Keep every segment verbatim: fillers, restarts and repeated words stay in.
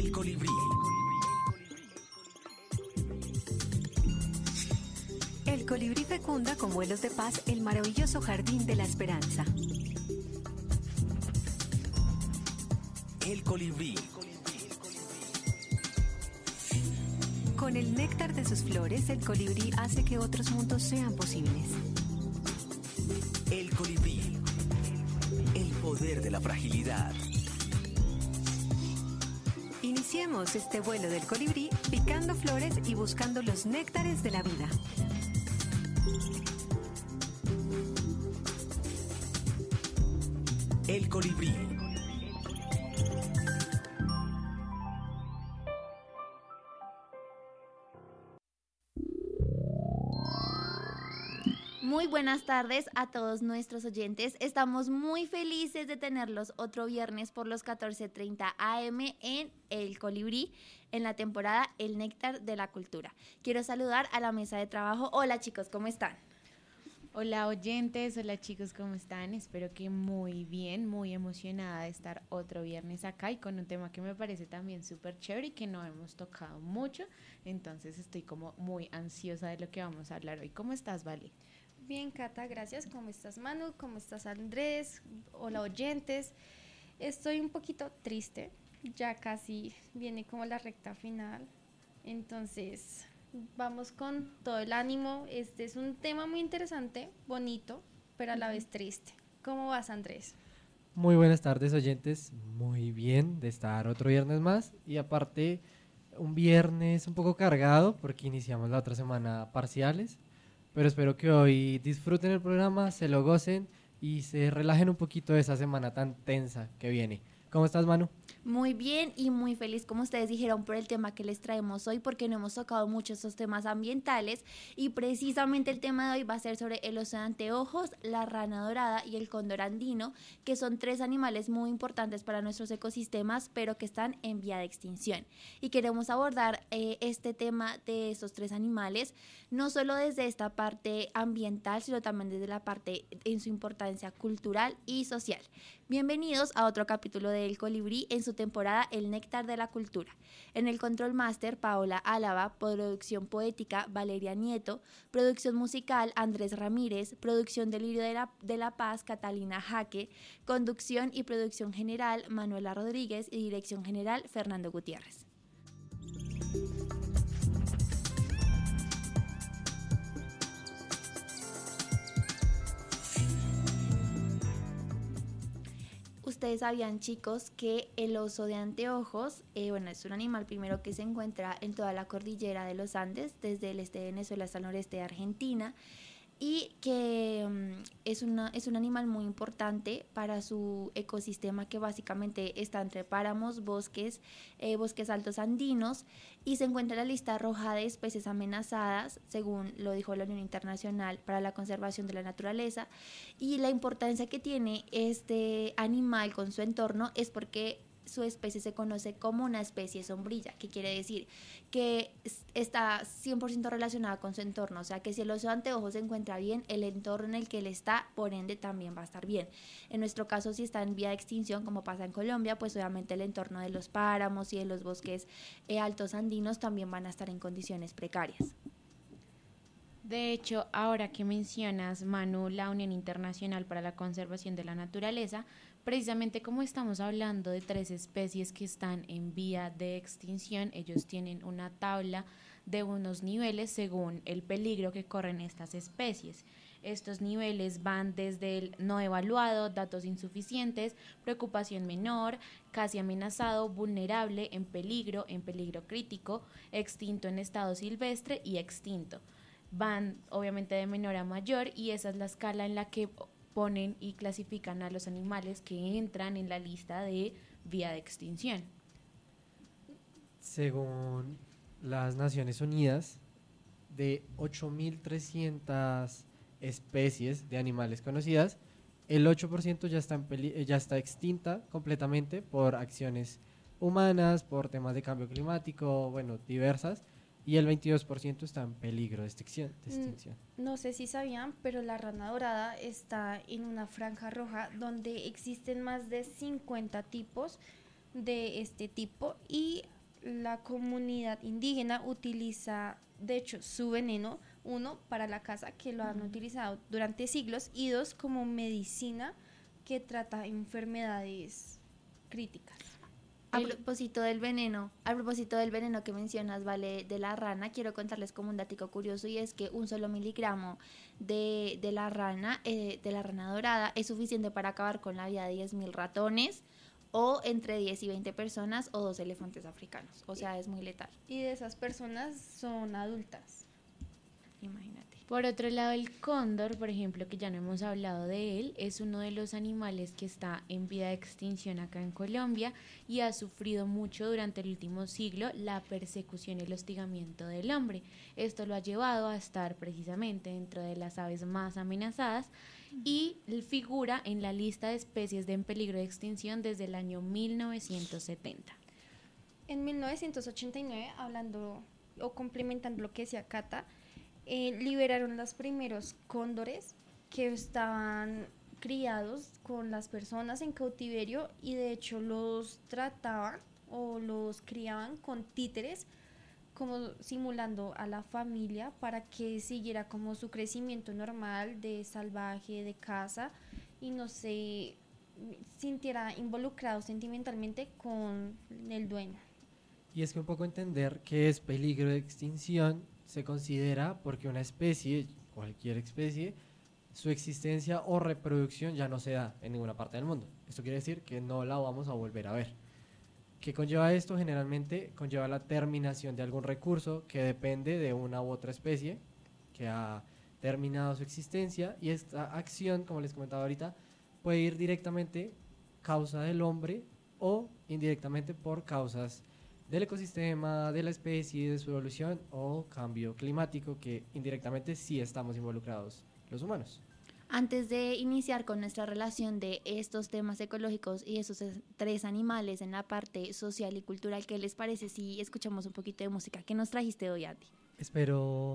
El colibrí. El colibrí fecunda con vuelos de paz el maravilloso jardín de la esperanza. El colibrí. Con el néctar de sus flores, el colibrí hace que otros mundos sean posibles. El colibrí. El poder de la fragilidad. Iniciemos este vuelo del colibrí picando flores y buscando los néctares de la vida. El colibrí. Muy buenas tardes a todos nuestros oyentes. Estamos muy felices de tenerlos otro viernes por los catorce treinta a eme en El Colibrí, en la temporada El Néctar de la Cultura. Quiero saludar a la mesa de trabajo. Hola chicos, ¿cómo están? Hola oyentes, hola chicos, ¿cómo están? Espero que muy bien, muy emocionada de estar otro viernes acá y con un tema que me parece también súper chévere y que no hemos tocado mucho, entonces estoy como muy ansiosa de lo que vamos a hablar hoy. ¿Cómo estás, Vale? Bien, Cata, gracias. ¿Cómo estás, Manu? ¿Cómo estás, Andrés? Hola, oyentes. Estoy un poquito triste, ya casi viene como la recta final, entonces vamos con todo el ánimo. Este es un tema muy interesante, bonito, pero a la vez triste. ¿Cómo vas, Andrés? Muy buenas tardes, oyentes. Muy bien de estar otro viernes más y aparte un viernes un poco cargado porque iniciamos la otra semana parciales, pero espero que hoy disfruten el programa, se lo gocen y se relajen un poquito de esa semana tan tensa que viene. ¿Cómo estás, Manu? Muy bien y muy feliz, como ustedes dijeron, por el tema que les traemos hoy, porque no hemos tocado mucho estos temas ambientales y precisamente el tema de hoy va a ser sobre el oso de anteojos, la rana dorada y el cóndor andino, que son tres animales muy importantes para nuestros ecosistemas, pero que están en vía de extinción. Y queremos abordar eh, este tema de estos tres animales, no solo desde esta parte ambiental, sino también desde la parte en su importancia cultural y social. Bienvenidos a otro capítulo de El Colibrí en su temporada El Néctar de la Cultura. En el Control Master, Paola Álava, producción poética, Valeria Nieto, producción musical, Andrés Ramírez, producción del Lirio de la, de la Paz, Catalina Jaque, conducción y producción general, Manuela Rodríguez y dirección general, Fernando Gutiérrez. Ustedes sabían, chicos, que el oso de anteojos, eh, bueno, es un animal primero que se encuentra en toda la cordillera de los Andes, desde el este de Venezuela hasta el noreste de Argentina, y que um, es, una, es un animal muy importante para su ecosistema, que básicamente está entre páramos, bosques, eh, bosques altos andinos, y se encuentra en la lista roja de especies amenazadas, según lo dijo la Unión Internacional para la Conservación de la Naturaleza. Y la importancia que tiene este animal con su entorno es porque su especie se conoce como una especie sombrilla, que quiere decir que está cien por ciento relacionada con su entorno, o sea que si el oso de anteojos se encuentra bien, el entorno en el que él está, por ende, también va a estar bien. En nuestro caso, si está en vía de extinción, como pasa en Colombia, pues obviamente el entorno de los páramos y de los bosques eh, altos andinos también van a estar en condiciones precarias. De hecho, ahora que mencionas, Manu, la Unión Internacional para la Conservación de la Naturaleza, precisamente como estamos hablando de tres especies que están en vía de extinción, ellos tienen una tabla de unos niveles según el peligro que corren estas especies. Estos niveles van desde el no evaluado, datos insuficientes, preocupación menor, casi amenazado, vulnerable, en peligro, en peligro crítico, extinto en estado silvestre y extinto. Van obviamente de menor a mayor y esa es la escala en la que ponen y clasifican a los animales que entran en la lista de vía de extinción. Según las Naciones Unidas, de ocho mil trescientas especies de animales conocidas, el ocho por ciento ya está, en peli- ya está extinta completamente por acciones humanas, por temas de cambio climático, bueno, diversas, y el veintidós por ciento está en peligro de extinción. De extinción. No sé si sabían, pero la rana dorada está en una franja roja donde existen más de cincuenta tipos de este tipo y la comunidad indígena utiliza, de hecho, su veneno, uno, para la caza, que lo han utilizado durante siglos, y dos, como medicina que trata enfermedades críticas. A El- propósito del veneno, a propósito del veneno que mencionas, vale, de la rana, quiero contarles como un dato curioso y es que un solo miligramo de, de la rana, eh, de la rana dorada, es suficiente para acabar con la vida de diez mil ratones o entre diez y veinte personas o dos elefantes africanos. O sea, es muy letal, Y de esas personas son adultas. imagínate. Por otro lado, el cóndor, por ejemplo, que ya no hemos hablado de él, es uno de los animales que está en vía de extinción acá en Colombia y ha sufrido mucho durante el último siglo la persecución y el hostigamiento del hombre. Esto lo ha llevado a estar precisamente dentro de las aves más amenazadas y figura en la lista de especies de en peligro de extinción desde el año mil novecientos setenta. En mil novecientos ochenta y nueve, hablando o complementando lo que decía Cata, eh, liberaron los primeros cóndores que estaban criados con las personas en cautiverio y de hecho los trataban o los criaban con títeres como simulando a la familia para que siguiera como su crecimiento normal de salvaje, de caza y no se sintiera involucrado sentimentalmente con el dueño. Y es que un poco entender qué es peligro de extinción se considera porque una especie, cualquier especie, su existencia o reproducción ya no se da en ninguna parte del mundo. Esto quiere decir que no la vamos a volver a ver. ¿Qué conlleva esto? Generalmente conlleva la terminación de algún recurso que depende de una u otra especie que ha terminado su existencia y esta acción, como les comentaba ahorita, puede ir directamente causa del hombre o indirectamente por causas del ecosistema, de la especie, de su evolución o cambio climático que indirectamente sí estamos involucrados los humanos. Antes de iniciar con nuestra relación de estos temas ecológicos y esos es- tres animales en la parte social y cultural, ¿qué les parece si escuchamos un poquito de música? ¿Qué nos trajiste hoy, Andy? Espero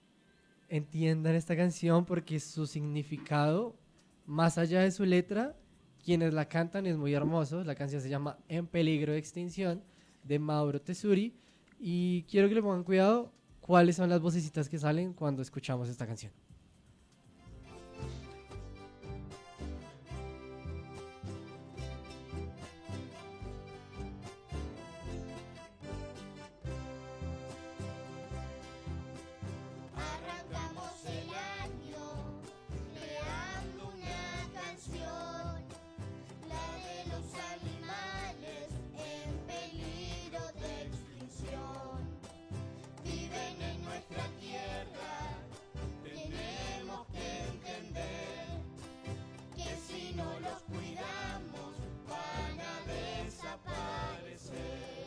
entiendan esta canción porque su significado, más allá de su letra, quienes la cantan es muy hermoso. La canción se llama En peligro de extinción de Mauro Tesuri y quiero que le pongan cuidado cuáles son las vocecitas que salen cuando escuchamos esta canción. Arrancamos el año creando una canción, la de los animales en peligro de extinción. Viven en nuestra tierra, tenemos que entender que si no los cuidamos van a desaparecer.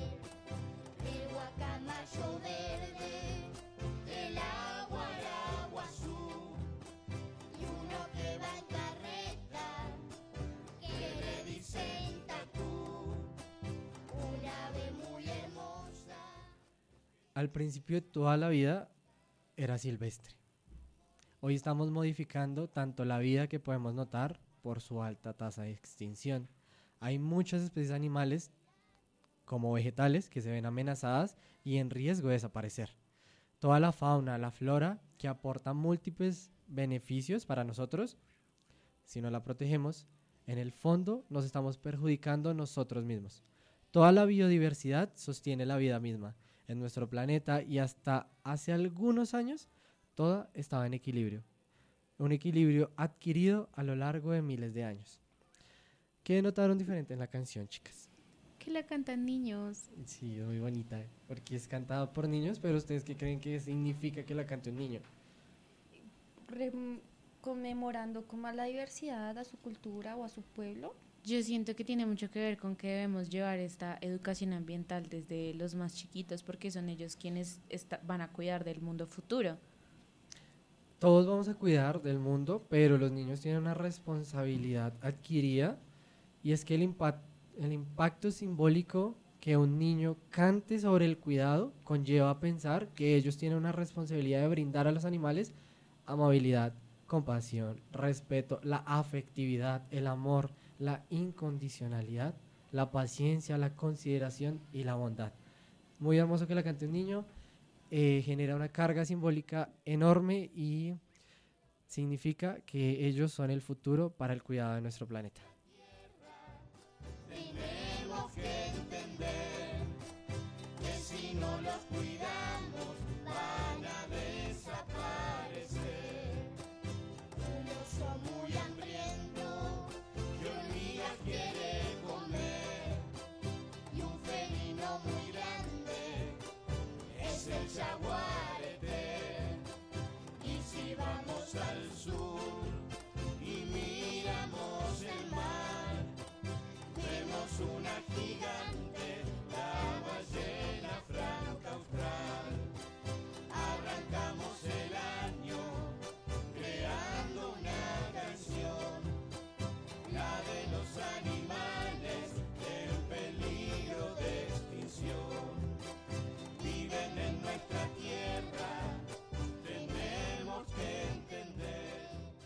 El guacamayo verde, el agua azul y uno que va en carreta que le dicen tatú, un ave muy hermosa. Al principio de toda la vida era silvestre. Hoy estamos modificando tanto la vida que podemos notar por su alta tasa de extinción. Hay muchas especies animales como vegetales que se ven amenazadas y en riesgo de desaparecer. Toda la fauna, la flora, que aporta múltiples beneficios para nosotros, si no la protegemos, en el fondo nos estamos perjudicando nosotros mismos. Toda la biodiversidad sostiene la vida misma en nuestro planeta y hasta hace algunos años toda estaba en equilibrio. Un equilibrio adquirido a lo largo de miles de años. ¿Qué notaron diferente en la canción, chicas? Que la cantan niños. Sí, es muy bonita, ¿eh? Porque es cantada por niños, pero ¿ustedes qué creen que significa que la cante un niño? Rem- conmemorando como a la diversidad, a su cultura o a su pueblo. Yo siento que tiene mucho que ver con que debemos llevar esta educación ambiental desde los más chiquitos porque son ellos quienes esta- van a cuidar del mundo futuro. Todos vamos a cuidar del mundo, pero los niños tienen una responsabilidad adquirida y es que el, impa- el impacto simbólico que un niño cante sobre el cuidado conlleva a pensar que ellos tienen una responsabilidad de brindar a los animales amabilidad, compasión, respeto, la afectividad, el amor, la incondicionalidad, la paciencia, la consideración y la bondad. Muy hermoso que la cante un niño, eh, genera una carga simbólica enorme y significa que ellos son el futuro para el cuidado de nuestro planeta. Tenemos que entender que si no los cuidamos van a desaparecer. Un oso muy hambriento que un día quiere comer y un felino muy grande es el jaguarete. Y si vamos al sur y miramos el mar, vemos una gigante, la ballena franca austral. Arrancamos el año creando una canción, la de los animales en peligro de extinción. Viven en nuestra tierra, tenemos que entender.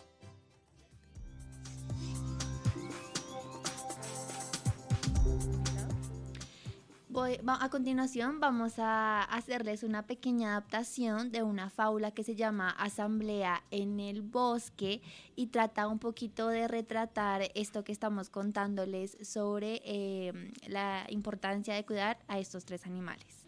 Voy- va- a continuación vamos a hacerles una pequeña adaptación de una fábula que se llama Asamblea en el Bosque y trata un poquito de retratar esto que estamos contándoles sobre eh, la importancia de cuidar a estos tres animales.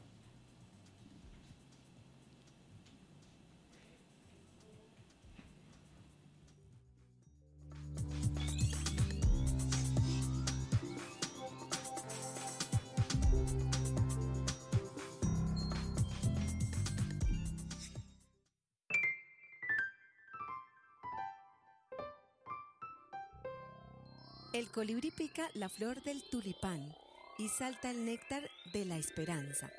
El colibrí pica la flor del tulipán y salta el néctar de la esperanza.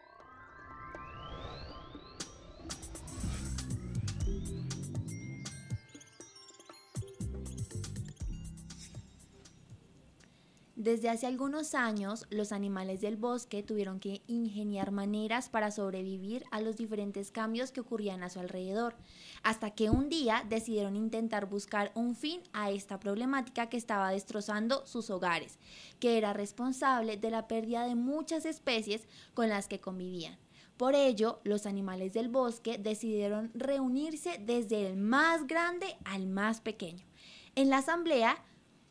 Desde hace algunos años, los animales del bosque tuvieron que ingeniar maneras para sobrevivir a los diferentes cambios que ocurrían a su alrededor, hasta que un día decidieron intentar buscar un fin a esta problemática que estaba destrozando sus hogares, que era responsable de la pérdida de muchas especies con las que convivían. Por ello, los animales del bosque decidieron reunirse desde el más grande al más pequeño. En la asamblea,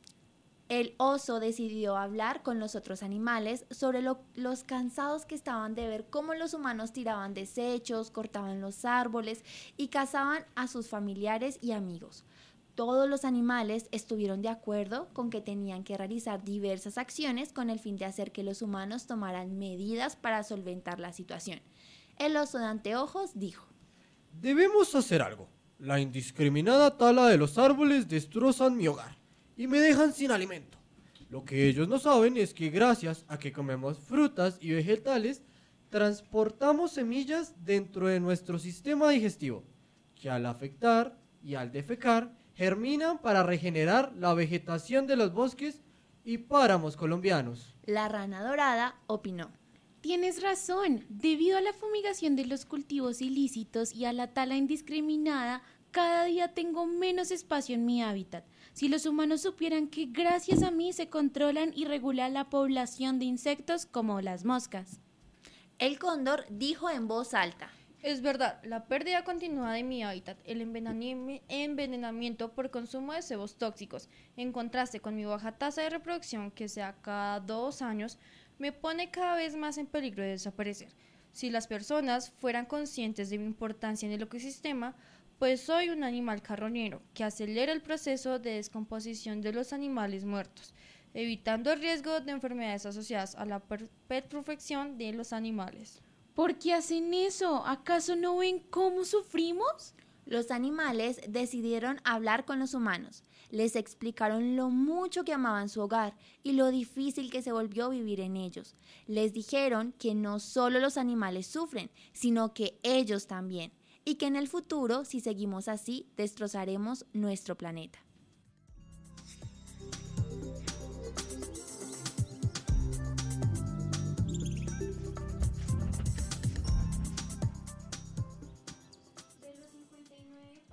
el oso decidió hablar con los otros animales sobre lo- los cansados que estaban de ver cómo los humanos tiraban desechos, cortaban los árboles y cazaban a sus familiares y amigos. Todos los animales estuvieron de acuerdo con que tenían que realizar diversas acciones con el fin de hacer que los humanos tomaran medidas para solventar la situación. El oso de anteojos dijo: Debemos hacer algo. La indiscriminada tala de los árboles destrozan mi hogar y me dejan sin alimento. Lo que ellos no saben es que gracias a que comemos frutas y vegetales, transportamos semillas dentro de nuestro sistema digestivo, que al afectar y al defecar, germinan para regenerar la vegetación de los bosques y páramos colombianos. La rana dorada opinó: Tienes razón, debido a la fumigación de los cultivos ilícitos y a la tala indiscriminada, cada día tengo menos espacio en mi hábitat. Si los humanos supieran que gracias a mí se controlan y regula la población de insectos como las moscas. El cóndor dijo en voz alta: Es verdad, la pérdida continua de mi hábitat, el envenenami- envenenamiento por consumo de cebos tóxicos, en contraste con mi baja tasa de reproducción, que sea cada dos años, me pone cada vez más en peligro de desaparecer. Si las personas fueran conscientes de mi importancia en el ecosistema, pues soy un animal carroñero que acelera el proceso de descomposición de los animales muertos, evitando el riesgo de enfermedades asociadas a la per- petrufacción de los animales. ¿Por qué hacen eso? ¿Acaso no ven cómo sufrimos? Los animales decidieron hablar con los humanos. Les explicaron lo mucho que amaban su hogar y lo difícil que se volvió vivir en ellos. Les dijeron que no solo los animales sufren, sino que ellos también, y que en el futuro, si seguimos así, destrozaremos nuestro planeta.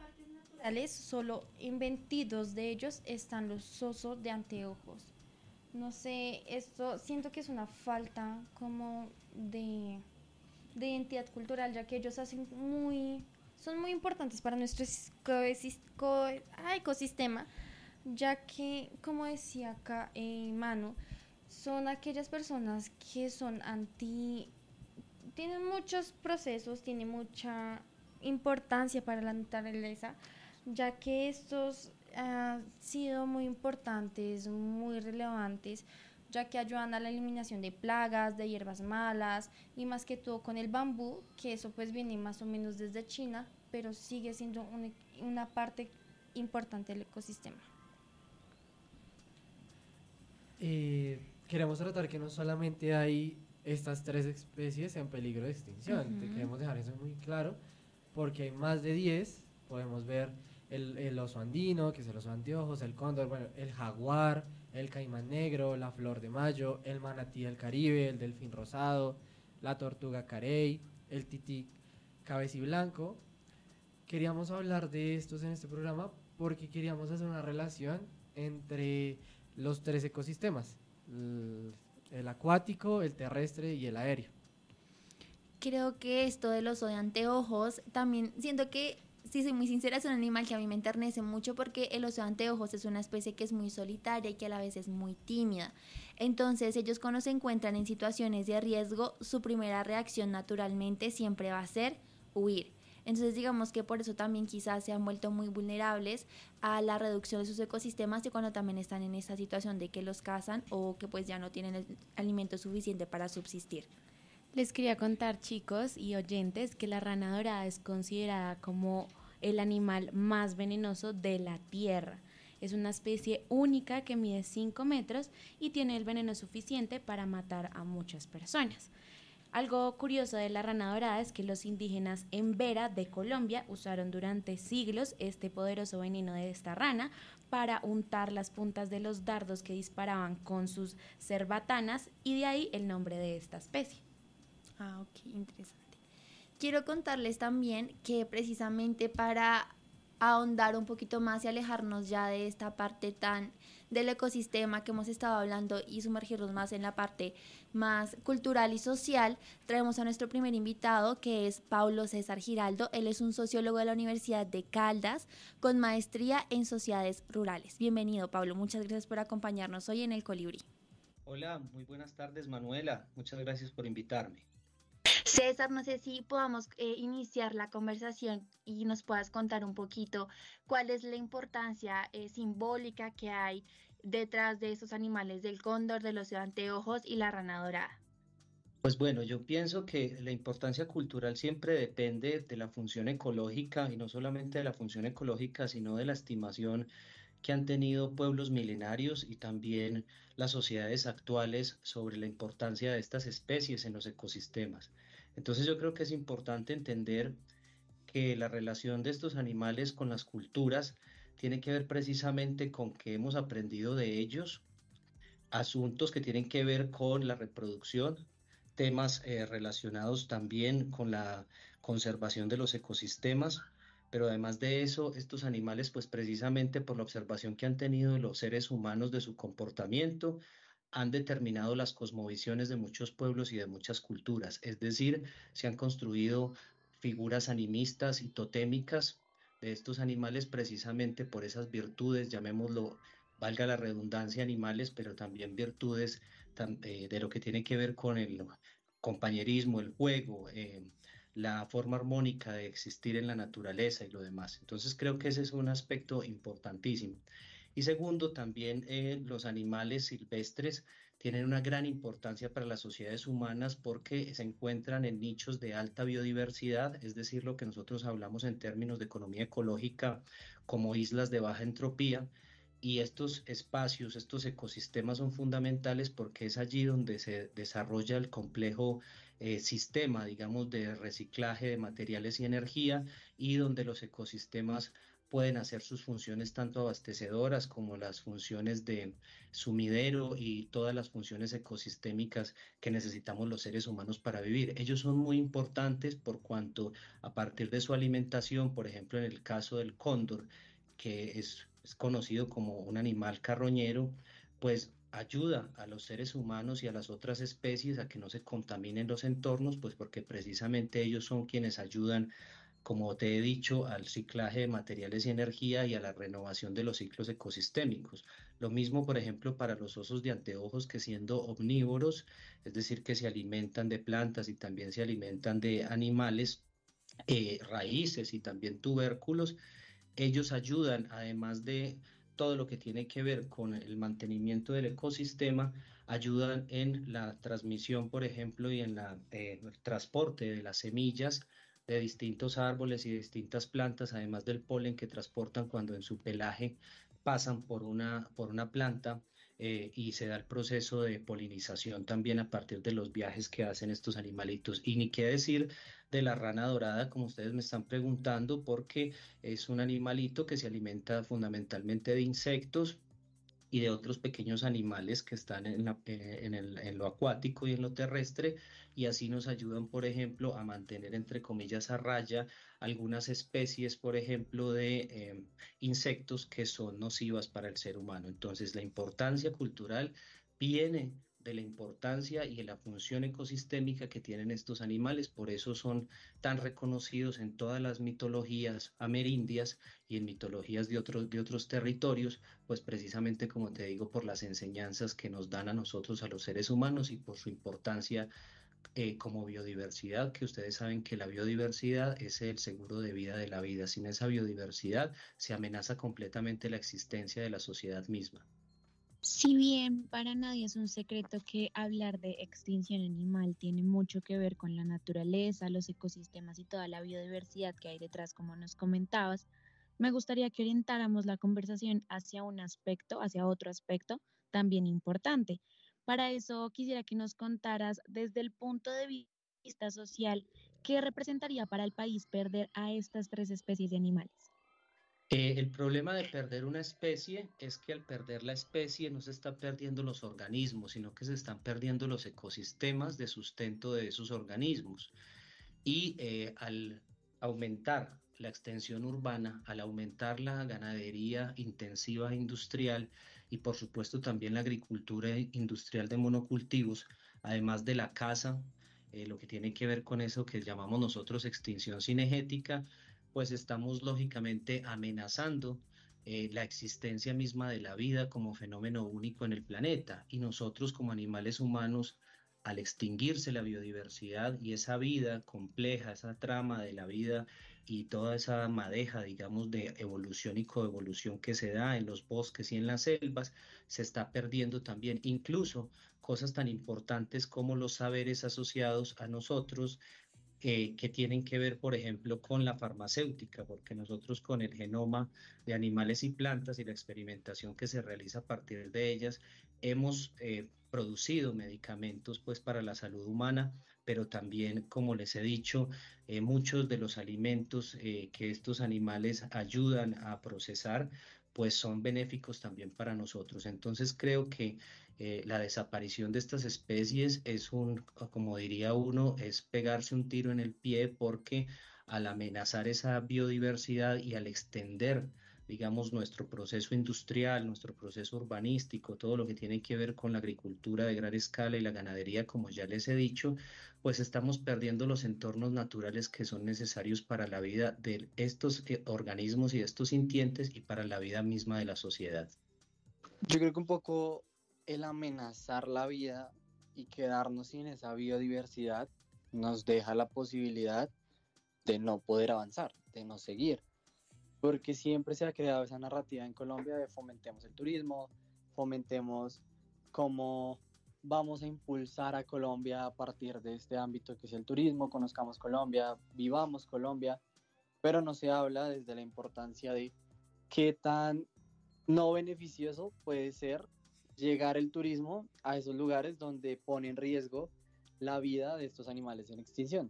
Naturales, solo en veintidós de ellos están los osos de anteojos. no sé, esto siento que es una falta como de, de identidad cultural, ya que ellos hacen muy, son muy importantes para nuestro sis- coesis- co- ah, ecosistema, ya que, como decía acá eh, Manu, son aquellas personas que son anti, tienen muchos procesos, tienen mucha importancia para la naturaleza, ya que estos han sido muy importantes, muy relevantes, ya que ayudan a la eliminación de plagas, de hierbas malas y más que todo con el bambú, que eso pues viene más o menos desde China, pero sigue siendo un- una parte importante del ecosistema. Eh, queremos tratar que no solamente hay estas tres especies en peligro de extinción, te Ujú. queremos dejar eso muy claro, porque hay más de diez, podemos ver el, el oso andino, que es el oso anteojos, el cóndor, bueno, el jaguar, el caimán negro, la flor de mayo, el manatí del Caribe, el delfín rosado, la tortuga carey, el tití cabeciblanco. Queríamos hablar de estos en este programa porque queríamos hacer una relación entre los tres ecosistemas, el, el acuático, el terrestre y el aéreo. Creo que esto del oso de anteojos, también siento que, si soy muy sincera, es un animal que a mí me enternece mucho porque el oso de anteojos es una especie que es muy solitaria y que a la vez es muy tímida. Entonces, ellos cuando se encuentran en situaciones de riesgo, su primera reacción naturalmente siempre va a ser huir. Entonces, digamos que por eso también quizás se han vuelto muy vulnerables a la reducción de sus ecosistemas y cuando también están en esta situación de que los cazan o que pues ya no tienen el alimento suficiente para subsistir. Les quería contar, chicos y oyentes, que la rana dorada es considerada como el animal más venenoso de la Tierra. Es una especie única que mide cinco metros y tiene el veneno suficiente para matar a muchas personas. Algo curioso de la rana dorada es que los indígenas en Vera de Colombia usaron durante siglos este poderoso veneno de esta rana para untar las puntas de los dardos que disparaban con sus cerbatanas y de ahí el nombre de esta especie. Ah, ok, interesante. Quiero contarles también que precisamente para ahondar un poquito más y alejarnos ya de esta parte tan del ecosistema que hemos estado hablando y sumergirnos más en la parte más cultural y social, traemos a nuestro primer invitado que es Paulo César Giraldo. Él es un sociólogo de la Universidad de Caldas con maestría en sociedades rurales. Bienvenido, Paulo. Muchas gracias por acompañarnos hoy en El Colibrí. Hola, muy buenas tardes, Manuela. Muchas gracias por invitarme. César, no sé si podamos eh, iniciar la conversación y nos puedas contar un poquito cuál es la importancia eh, simbólica que hay detrás de esos animales del cóndor, del oso de anteojos y la rana dorada. Pues bueno, yo pienso que la importancia cultural siempre depende de la función ecológica y no solamente de la función ecológica, sino de la estimación que han tenido pueblos milenarios y también las sociedades actuales sobre la importancia de estas especies en los ecosistemas. Entonces yo creo que es importante entender que la relación de estos animales con las culturas tiene que ver precisamente con que hemos aprendido de ellos asuntos que tienen que ver con la reproducción, temas eh, relacionados también con la conservación de los ecosistemas, pero además de eso, estos animales, pues precisamente por la observación que han tenido los seres humanos de su comportamiento, han determinado las cosmovisiones de muchos pueblos y de muchas culturas, es decir, se han construido figuras animistas y totémicas de estos animales precisamente por esas virtudes, llamémoslo, valga la redundancia, animales, pero también virtudes tam- eh, de lo que tiene que ver con el compañerismo, el juego, eh, la forma armónica de existir en la naturaleza y lo demás. Entonces creo que ese es un aspecto importantísimo. Y segundo, también eh, los animales silvestres tienen una gran importancia para las sociedades humanas porque se encuentran en nichos de alta biodiversidad, es decir, lo que nosotros hablamos en términos de economía ecológica como islas de baja entropía. Y estos espacios, estos ecosistemas son fundamentales porque es allí donde se desarrolla el complejo eh, sistema, digamos, de reciclaje de materiales y energía y donde los ecosistemas pueden hacer sus funciones tanto abastecedoras como las funciones de sumidero y todas las funciones ecosistémicas que necesitamos los seres humanos para vivir. Ellos son muy importantes por cuanto a partir de su alimentación, por ejemplo, en el caso del cóndor, que es, es conocido como un animal carroñero, pues ayuda a los seres humanos y a las otras especies a que no se contaminen los entornos, pues porque precisamente ellos son quienes ayudan, como te he dicho, al ciclaje de materiales y energía y a la renovación de los ciclos ecosistémicos. Lo mismo, por ejemplo, para los osos de anteojos que siendo omnívoros, es decir, que se alimentan de plantas y también se alimentan de animales, eh, raíces y también tubérculos, ellos ayudan, además de todo lo que tiene que ver con el mantenimiento del ecosistema, ayudan en la transmisión, por ejemplo, y en la, eh, el transporte de las semillas de distintos árboles y distintas plantas, además del polen que transportan cuando en su pelaje pasan por una, por una planta, eh, y se da el proceso de polinización también a partir de los viajes que hacen estos animalitos. Y ni qué decir de la rana dorada, como ustedes me están preguntando, porque es un animalito que se alimenta fundamentalmente de insectos y de otros pequeños animales que están en, la- eh, en el- en lo acuático y en lo terrestre, y así nos ayudan, por ejemplo, a mantener, entre comillas, a raya algunas especies, por ejemplo, de eh, insectos que son nocivas para el ser humano. Entonces, la importancia cultural viene de la importancia y de la función ecosistémica que tienen estos animales, por eso son tan reconocidos en todas las mitologías amerindias y en mitologías de otros, de otros territorios, pues precisamente como te digo, por las enseñanzas que nos dan a nosotros, a los seres humanos, y por su importancia eh, como biodiversidad, que ustedes saben que la biodiversidad es el seguro de vida de la vida. Sin esa biodiversidad se amenaza completamente la existencia de la sociedad misma. Si bien para nadie es un secreto que hablar de extinción animal tiene mucho que ver con la naturaleza, los ecosistemas y toda la biodiversidad que hay detrás, como nos comentabas, me gustaría que orientáramos la conversación hacia un aspecto, hacia otro aspecto también importante. Para eso quisiera que nos contaras desde el punto de vista social, ¿qué representaría para el país perder a estas tres especies de animales? Eh, el problema de perder una especie es que al perder la especie no se está perdiendo los organismos, sino que se están perdiendo los ecosistemas de sustento de esos organismos. Y eh, al aumentar la extensión urbana, al aumentar la ganadería intensiva e industrial y por supuesto también la agricultura industrial de monocultivos, además de la caza, eh, lo que tiene que ver con eso que llamamos nosotros extinción cinegética, pues estamos lógicamente amenazando eh, la existencia misma de la vida como fenómeno único en el planeta, y nosotros como animales humanos, al extinguirse la biodiversidad y esa vida compleja, esa trama de la vida y toda esa madeja, digamos, de evolución y coevolución que se da en los bosques y en las selvas, se está perdiendo también incluso cosas tan importantes como los saberes asociados a nosotros, eh, que tienen que ver, por ejemplo, con la farmacéutica, porque nosotros con el genoma de animales y plantas y la experimentación que se realiza a partir de ellas, hemos eh, producido medicamentos pues para la salud humana, pero también, como les he dicho, eh, muchos de los alimentos eh, que estos animales ayudan a procesar, pues son benéficos también para nosotros. Entonces creo que eh, la desaparición de estas especies es un, como diría uno, es pegarse un tiro en el pie, porque al amenazar esa biodiversidad y al extender, digamos, nuestro proceso industrial, nuestro proceso urbanístico, todo lo que tiene que ver con la agricultura de gran escala y la ganadería, como ya les he dicho, pues estamos perdiendo los entornos naturales que son necesarios para la vida de estos eh, organismos y de estos sintientes y para la vida misma de la sociedad. Yo creo que un poco el amenazar la vida y quedarnos sin esa biodiversidad nos deja la posibilidad de no poder avanzar, de no seguir, porque siempre se ha creado esa narrativa en Colombia de fomentemos el turismo, fomentemos cómo vamos a impulsar a Colombia a partir de este ámbito que es el turismo, conozcamos Colombia, vivamos Colombia, pero no se habla desde la importancia de qué tan no beneficioso puede ser llegar el turismo a esos lugares donde pone en riesgo la vida de estos animales en extinción.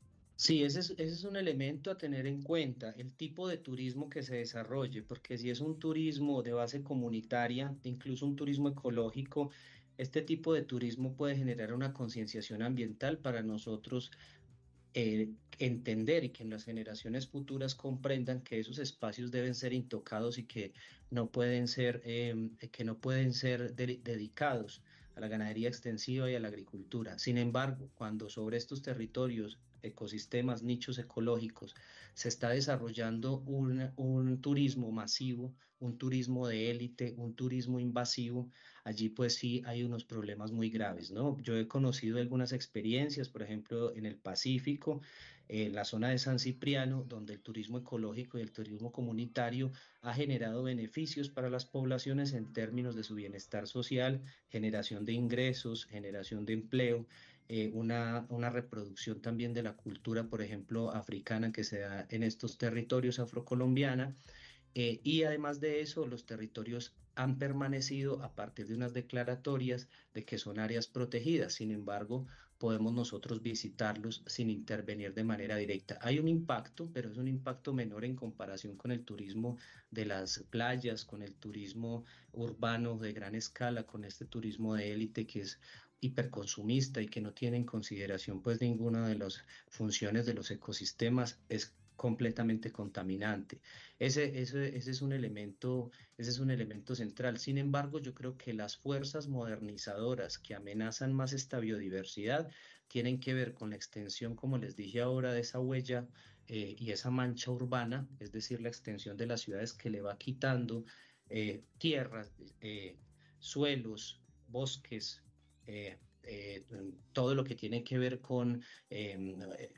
Sí, ese es, ese es un elemento a tener en cuenta, el tipo de turismo que se desarrolle, porque si es un turismo de base comunitaria, incluso un turismo ecológico, este tipo de turismo puede generar una concienciación ambiental para nosotros eh, entender y que en las generaciones futuras comprendan que esos espacios deben ser intocados y que no pueden ser, eh, que no pueden ser de- dedicados a la ganadería extensiva y a la agricultura. Sin embargo, cuando sobre estos territorios, ecosistemas, nichos ecológicos, se está desarrollando un, un turismo masivo, un turismo de élite, un turismo invasivo, allí pues sí hay unos problemas muy graves, ¿no? Yo he conocido algunas experiencias, por ejemplo, en el Pacífico, en la zona de San Cipriano, donde el turismo ecológico y el turismo comunitario ha generado beneficios para las poblaciones en términos de su bienestar social, generación de ingresos, generación de empleo, eh, una, una reproducción también de la cultura, por ejemplo, africana que se da en estos territorios afrocolombiana. Eh, y además de eso, los territorios han permanecido a partir de unas declaratorias de que son áreas protegidas. Sin embargo, podemos nosotros visitarlos sin intervenir de manera directa. Hay un impacto, pero es un impacto menor en comparación con el turismo de las playas, con el turismo urbano de gran escala, con este turismo de élite que es hiperconsumista y que no tiene en consideración pues ninguna de las funciones de los ecosistemas, es completamente contaminante. Ese, ese, ese es un elemento, ese es un elemento central. Sin embargo, yo creo que las fuerzas modernizadoras que amenazan más esta biodiversidad tienen que ver con la extensión, como les dije ahora, de esa huella eh, y esa mancha urbana, es decir, la extensión de las ciudades que le va quitando eh, tierras, eh, suelos, bosques, eh, eh, todo lo que tiene que ver con eh,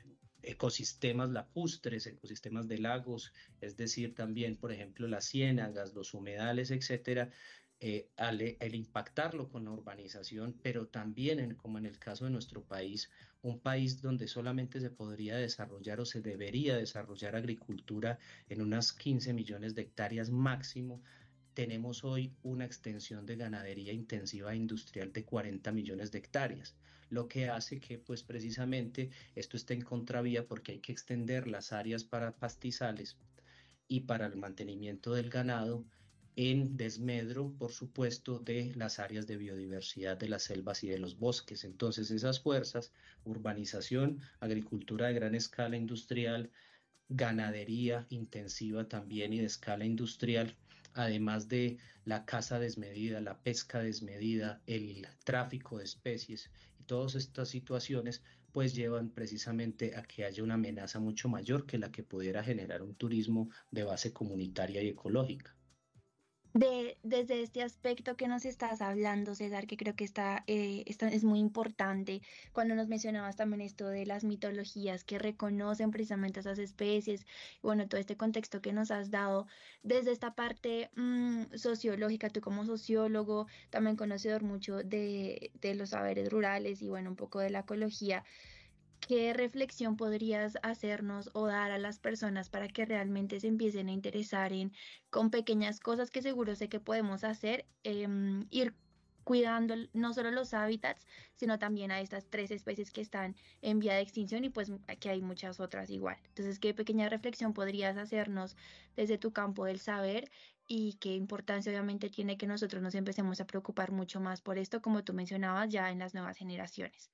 ecosistemas lacustres, ecosistemas de lagos, es decir, también, por ejemplo, las ciénagas, los humedales, etcétera, eh, al, el impactarlo con la urbanización, pero también, en, como en el caso de nuestro país, un país donde solamente se podría desarrollar o se debería desarrollar agricultura en unas quince millones de hectáreas máximo, tenemos hoy una extensión de ganadería intensiva e industrial de cuarenta millones de hectáreas, lo que hace que pues precisamente esto esté en contravía porque hay que extender las áreas para pastizales y para el mantenimiento del ganado en desmedro, por supuesto, de las áreas de biodiversidad de las selvas y de los bosques. Entonces, esas fuerzas, urbanización, agricultura de gran escala industrial, ganadería intensiva también y de escala industrial, además de la caza desmedida, la pesca desmedida, el tráfico de especies y todas estas situaciones pues llevan precisamente a que haya una amenaza mucho mayor que la que pudiera generar un turismo de base comunitaria y ecológica. De, desde este aspecto que nos estás hablando, César, que creo que está, eh, está- es muy importante, cuando nos mencionabas también esto de las mitologías que reconocen precisamente esas especies, y bueno, todo este contexto que nos has dado, desde esta parte mm, sociológica, tú como sociólogo, también conocedor mucho de, de los saberes rurales y bueno, un poco de la ecología. ¿Qué reflexión podrías hacernos o dar a las personas para que realmente se empiecen a interesar en, con pequeñas cosas que seguro sé que podemos hacer, em, ir cuidando l- no solo los hábitats, sino también a estas tres especies que están en vía de extinción y pues que hay muchas otras igual? Entonces, ¿qué pequeña reflexión podrías hacernos desde tu campo del saber y qué importancia obviamente tiene que nosotros nos empecemos a preocupar mucho más por esto, como tú mencionabas, ya en las nuevas generaciones?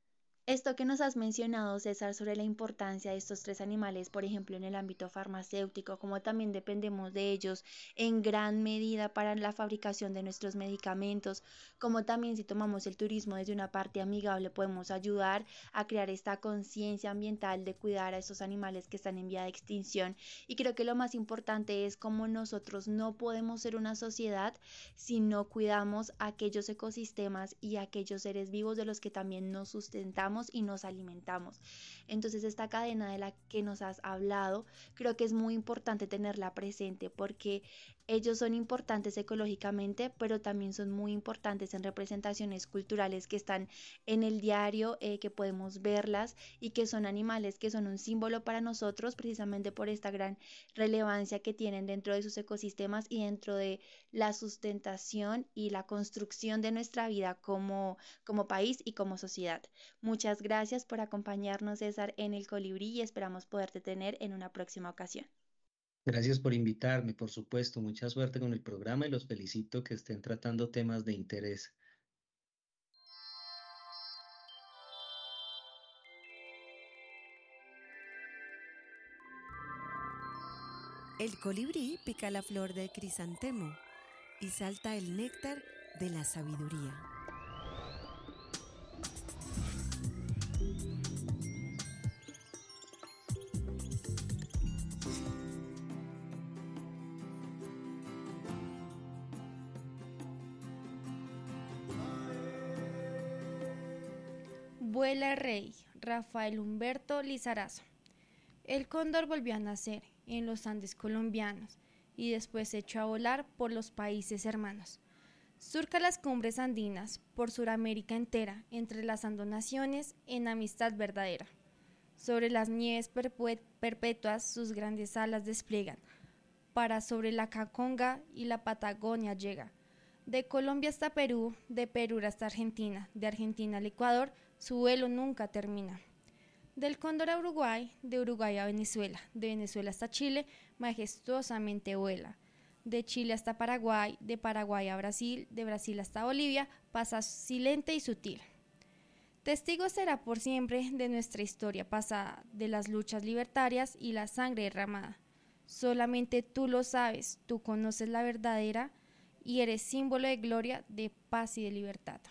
Esto que nos has mencionado, César, sobre la importancia de estos tres animales, por ejemplo, en el ámbito farmacéutico, como también dependemos de ellos en gran medida para la fabricación de nuestros medicamentos, como también si tomamos el turismo desde una parte amigable, podemos ayudar a crear esta conciencia ambiental de cuidar a estos animales que están en vía de extinción. Y creo que lo más importante es cómo nosotros no podemos ser una sociedad si no cuidamos aquellos ecosistemas y aquellos seres vivos de los que también nos sustentamos y nos alimentamos. Entonces, esta cadena de la que nos has hablado, creo que es muy importante tenerla presente porque ellos son importantes ecológicamente, pero también son muy importantes en representaciones culturales que están en el diario, eh, que podemos verlas y que son animales que son un símbolo para nosotros precisamente por esta gran relevancia que tienen dentro de sus ecosistemas y dentro de la sustentación y la construcción de nuestra vida como, como país y como sociedad. Muchas gracias por acompañarnos, César, en el Colibrí y esperamos poderte tener en una próxima ocasión. Gracias por invitarme, por supuesto. Mucha suerte con el programa y los felicito que estén tratando temas de interés. El colibrí pica la flor del crisantemo y salta el néctar de la sabiduría. Vuela rey, Rafael Humberto Lizarazo. El cóndor volvió a nacer en los Andes colombianos y después se echó a volar por los países hermanos. Surca las cumbres andinas por Suramérica entera, entrelazando naciones en amistad verdadera. Sobre las nieves perpue- perpetuas sus grandes alas despliegan, para sobre la Caconga y la Patagonia llega. De Colombia hasta Perú, de Perú hasta Argentina, de Argentina al Ecuador, su vuelo nunca termina. Del Cóndor a Uruguay, de Uruguay a Venezuela, de Venezuela hasta Chile, majestuosamente vuela. De Chile hasta Paraguay, de Paraguay a Brasil, de Brasil hasta Bolivia, pasa silente y sutil. Testigo será por siempre de nuestra historia pasada, de las luchas libertarias y la sangre derramada. Solamente tú lo sabes, tú conoces la verdadera y eres símbolo de gloria, de paz y de libertad.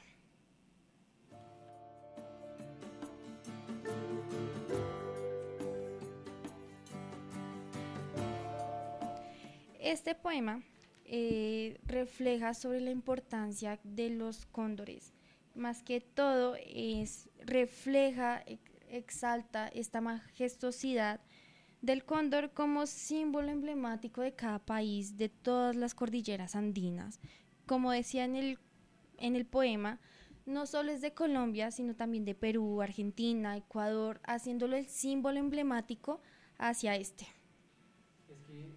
Este poema eh, refleja sobre la importancia de los cóndores. Más que todo, es, refleja, exalta esta majestuosidad del cóndor como símbolo emblemático de cada país, de todas las cordilleras andinas. Como decía en el, en el poema, no solo es de Colombia, sino también de Perú, Argentina, Ecuador, haciéndolo el símbolo emblemático hacia este. Es que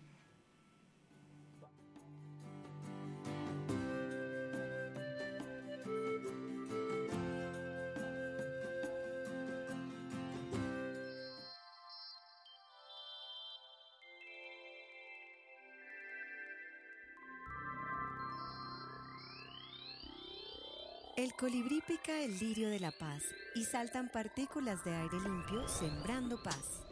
El colibrí pica el lirio de la paz y saltan partículas de aire limpio sembrando paz.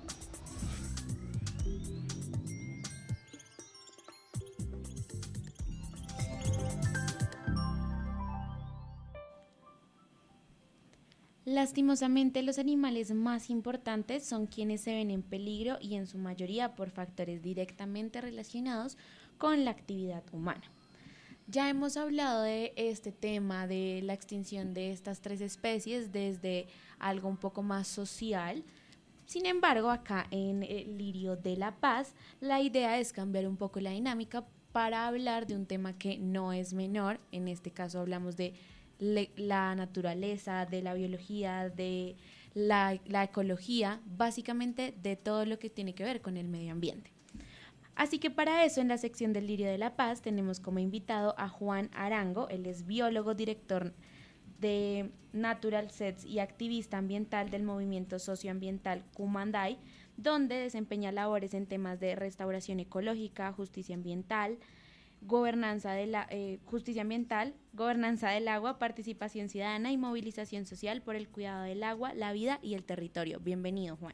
Lastimosamente, los animales más importantes son quienes se ven en peligro y en su mayoría por factores directamente relacionados con la actividad humana. Ya hemos hablado de este tema de la extinción de estas tres especies desde algo un poco más social. Sin embargo, acá en el Lirio de la Paz, la idea es cambiar un poco la dinámica para hablar de un tema que no es menor. En este caso hablamos de le- la naturaleza, de la biología, de la, la ecología, básicamente de todo lo que tiene que ver con el medio ambiente. Así que para eso, en la sección del Lirio de la Paz, tenemos como invitado a Juan Arango. Él es biólogo, director de Natural Sets y activista ambiental del movimiento socioambiental Cumanday, donde desempeña labores en temas de restauración ecológica, justicia ambiental, gobernanza de la eh, justicia ambiental, gobernanza del agua, participación ciudadana y movilización social por el cuidado del agua, la vida y el territorio. Bienvenido, Juan.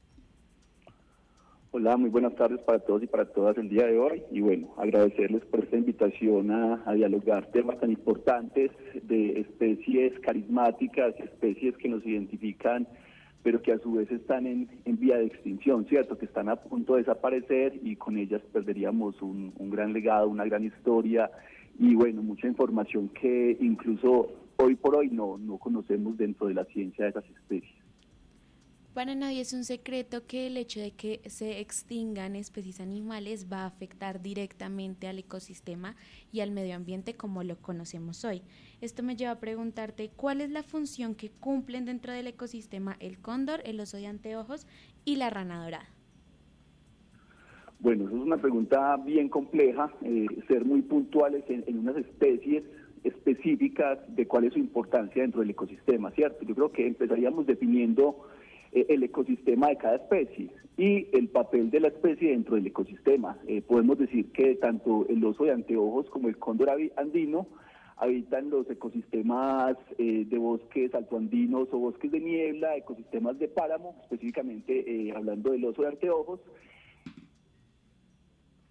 Hola, muy buenas tardes para todos y para todas el día de hoy. Y bueno, agradecerles por esta invitación a, a dialogar temas tan importantes de especies carismáticas, especies que nos identifican, pero que a su vez están en, en vía de extinción, ¿cierto? Que están a punto de desaparecer y con ellas perderíamos un, un gran legado, una gran historia y bueno, mucha información que incluso hoy por hoy no, no conocemos dentro de la ciencia de esas especies. Para nadie es un secreto que el hecho de que se extingan especies animales va a afectar directamente al ecosistema y al medio ambiente como lo conocemos hoy. Esto me lleva a preguntarte cuál es la función que cumplen dentro del ecosistema el cóndor, el oso de anteojos y la rana dorada. Bueno, eso es una pregunta bien compleja, eh, ser muy puntuales en, en unas especies específicas de cuál es su importancia dentro del ecosistema, ¿cierto? Yo creo que empezaríamos definiendo el ecosistema de cada especie y el papel de la especie dentro del ecosistema. Eh, podemos decir que tanto el oso de anteojos como el cóndor andino habitan los ecosistemas eh, de bosques altoandinos o bosques de niebla, ecosistemas de páramo, específicamente eh, hablando del oso de anteojos.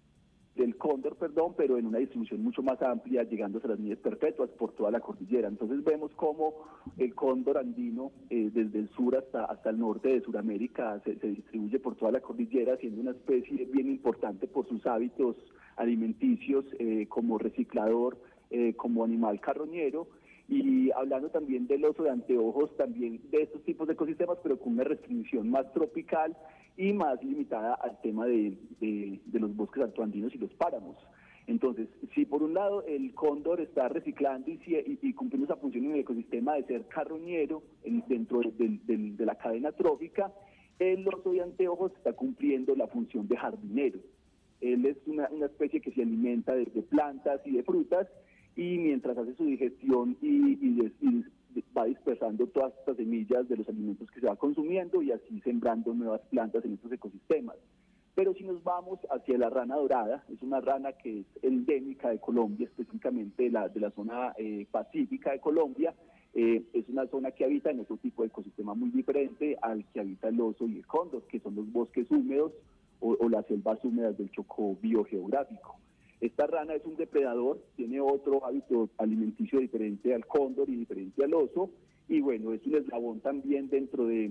cóndor, perdón, pero en una distribución mucho más amplia, llegando a las líneas perpetuas por toda la cordillera. Entonces vemos cómo el cóndor andino, eh, desde el sur hasta, hasta el norte de Sudamérica, se, se distribuye por toda la cordillera, siendo una especie bien importante por sus hábitos alimenticios, eh, como reciclador, eh, como animal carroñero. Y hablando también del oso de anteojos, también de estos tipos de ecosistemas, pero con una restricción más tropical y más limitada al tema de, de, de los bosques altoandinos y los páramos. Entonces, si por un lado el cóndor está reciclando y, y, y cumpliendo esa función en el ecosistema de ser carroñero en, dentro de, de, de, de la cadena trófica, el oso de anteojos está cumpliendo la función de jardinero. Él es una, una especie que se alimenta de, de plantas y de frutas, y mientras hace su digestión y, y, des, y va dispersando todas estas semillas de los alimentos que se va consumiendo y así sembrando nuevas plantas en estos ecosistemas. Pero si nos vamos hacia la rana dorada, es una rana que es endémica de Colombia, específicamente de la, de la zona eh, pacífica de Colombia. Eh, es una zona que habita en otro tipo de ecosistema muy diferente al que habita el oso y el cóndor, que son los bosques húmedos o, o las selvas húmedas del Chocó biogeográfico. Esta rana es un depredador, tiene otro hábito alimenticio diferente al cóndor y diferente al oso, y bueno, es un eslabón también dentro de,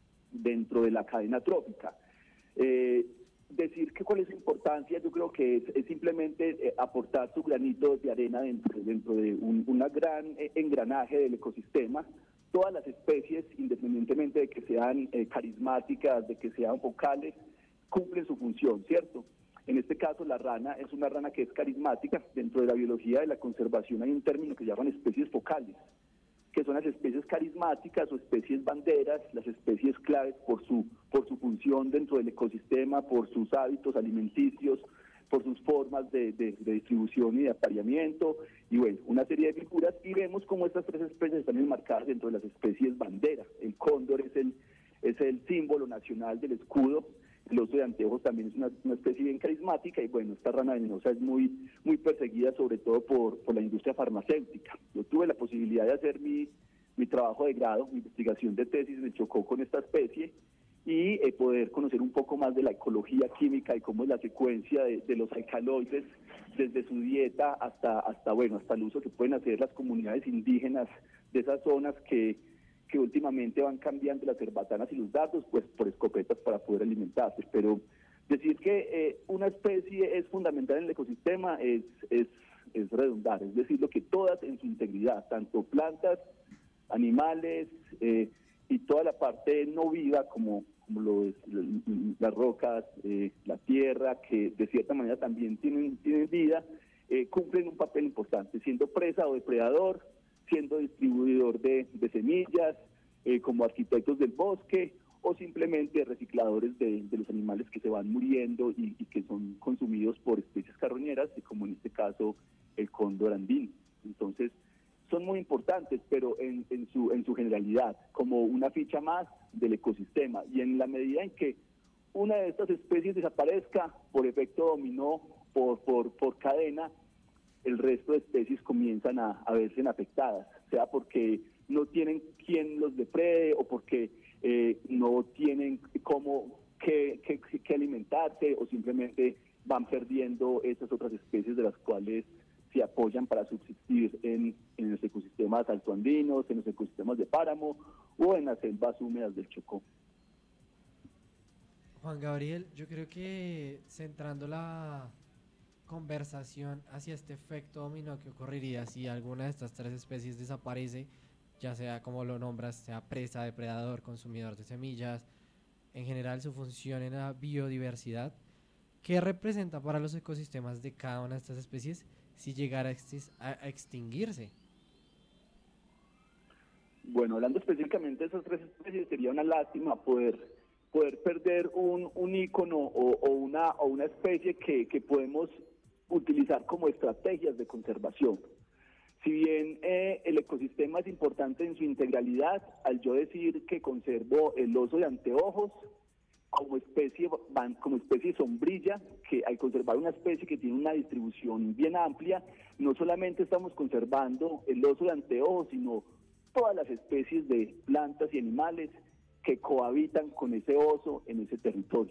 dentro de la cadena trófica. Eh, decir que cuál es su importancia, yo creo que es, es simplemente eh, aportar su granito de arena dentro, dentro de un una gran eh, engranaje del ecosistema. Todas las especies, independientemente de que sean eh, carismáticas, de que sean vocales, cumplen su función, ¿cierto? En este caso, la rana es una rana que es carismática. Dentro de la biología de la conservación hay un término que llaman especies focales, que son las especies carismáticas o especies banderas, las especies claves por su, por su función dentro del ecosistema, por sus hábitos alimenticios, por sus formas de, de, de distribución y de apareamiento, y bueno, una serie de figuras, y vemos cómo estas tres especies están enmarcadas dentro de las especies bandera. El cóndor es el, es el símbolo nacional del escudo. El oso de anteojos también es una, una especie bien carismática, y bueno, esta rana venenosa es muy, muy perseguida, sobre todo por, por la industria farmacéutica. Yo tuve la posibilidad de hacer mi, mi trabajo de grado, mi investigación de tesis me chocó con esta especie, y eh, poder conocer un poco más de la ecología química y cómo es la secuencia de, de los alcaloides, desde su dieta hasta, hasta, bueno, hasta el uso que pueden hacer las comunidades indígenas de esas zonas que que últimamente van cambiando las herbatanas y los dardos, pues por escopetas para poder alimentarse. Pero decir que eh, una especie es fundamental en el ecosistema es, es, es redundar, es decir, lo que todas en su integridad, tanto plantas, animales eh, y toda la parte no viva como, como lo es, las rocas, eh, la tierra, que de cierta manera también tienen, tienen vida, eh, cumplen un papel importante, siendo presa o depredador, siendo distribuidor de, de semillas, eh, como arquitectos del bosque, o simplemente recicladores de, de los animales que se van muriendo y, y que son consumidos por especies carroñeras, como en este caso el cóndor andino. Entonces, son muy importantes, pero en, en, su, en su generalidad, como una ficha más del ecosistema, y en la medida en que una de estas especies desaparezca por efecto dominó, por, por, por cadena, el resto de especies comienzan a, a verse afectadas, sea porque no tienen quien los deprede o porque eh, no tienen cómo qué, qué, qué alimentarse, o simplemente van perdiendo esas otras especies de las cuales se apoyan para subsistir en, en los ecosistemas altoandinos, en los ecosistemas de páramo o en las selvas húmedas del Chocó. Juan Gabriel, yo creo que centrando la conversación hacia este efecto dominó que ocurriría si alguna de estas tres especies desaparece, ya sea como lo nombras, sea presa, depredador, consumidor de semillas, en general su función en la biodiversidad, ¿qué representa para los ecosistemas de cada una de estas especies si llegara a, extis- a extinguirse? Bueno, hablando específicamente de esas tres especies, sería una lástima poder poder perder un, un ícono o, o, una, o una especie que, que podemos utilizar como estrategias de conservación. Si bien eh, el ecosistema es importante en su integralidad, al yo decir que conservo el oso de anteojos como especie, como especie sombrilla, que al conservar una especie que tiene una distribución bien amplia, no solamente estamos conservando el oso de anteojos, sino todas las especies de plantas y animales que cohabitan con ese oso en ese territorio.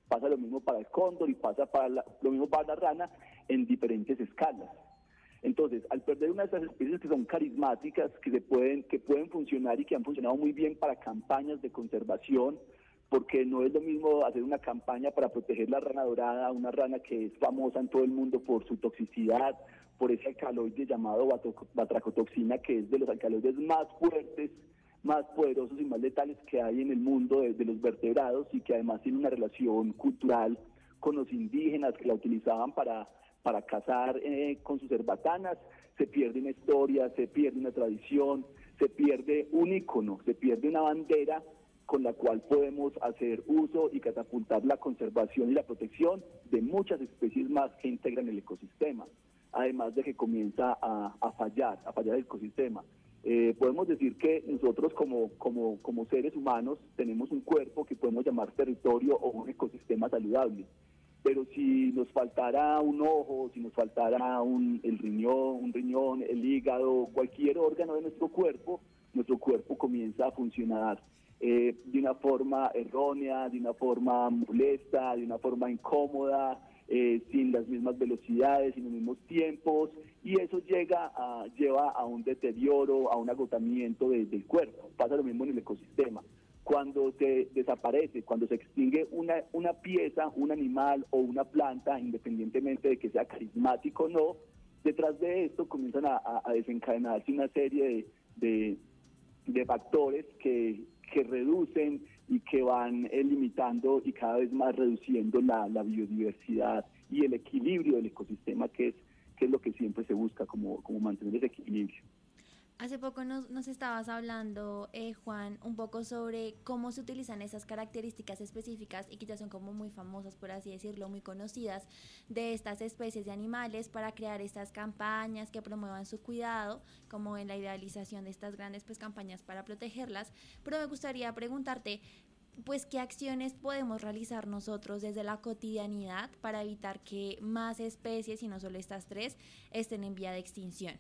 Pasa lo mismo para el cóndor y pasa para la, lo mismo para la rana en diferentes escalas. Entonces, al perder una de esas especies que son carismáticas, que se pueden, que pueden funcionar y que han funcionado muy bien para campañas de conservación, porque no es lo mismo hacer una campaña para proteger la rana dorada, una rana que es famosa en todo el mundo por su toxicidad, por ese alcaloide llamado batracotoxina, que es de los alcaloides más fuertes, más poderosos y más letales que hay en el mundo de, de los vertebrados, y que además tiene una relación cultural con los indígenas que la utilizaban para, para cazar eh, con sus herbatanas. Se pierde una historia, se pierde una tradición, se pierde un ícono, se pierde una bandera con la cual podemos hacer uso y catapultar la conservación y la protección de muchas especies más que integran el ecosistema, además de que comienza a, a fallar, a fallar el ecosistema. Eh, podemos decir que nosotros como, como, como seres humanos tenemos un cuerpo que podemos llamar territorio o un ecosistema saludable, pero si nos faltara un ojo, si nos faltara un, el riñón, un riñón, el hígado, cualquier órgano de nuestro cuerpo, nuestro cuerpo comienza a funcionar Eh, de una forma errónea, de una forma molesta, de una forma incómoda, eh, sin las mismas velocidades, sin los mismos tiempos, y eso llega a, lleva a un deterioro, a un agotamiento de, del cuerpo. Pasa lo mismo en el ecosistema. Cuando se desaparece, cuando se extingue una, una pieza, un animal o una planta, independientemente de que sea carismático o no, detrás de esto comienzan a, a, a desencadenarse una serie de, de, de factores que que reducen y que van eh, limitando y cada vez más reduciendo la, la biodiversidad y el equilibrio del ecosistema, que es, que es lo que siempre se busca, como, como mantener ese equilibrio. Hace poco nos, nos estabas hablando, eh, Juan, un poco sobre cómo se utilizan esas características específicas y que ya son como muy famosas, por así decirlo, muy conocidas, de estas especies de animales para crear estas campañas que promuevan su cuidado, como en la idealización de estas grandes pues campañas para protegerlas. Pero me gustaría preguntarte, pues, ¿qué acciones podemos realizar nosotros desde la cotidianidad para evitar que más especies, y no solo estas tres, estén en vía de extinción?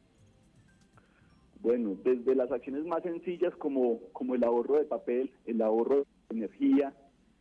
Bueno, desde las acciones más sencillas como, como el ahorro de papel, el ahorro de energía,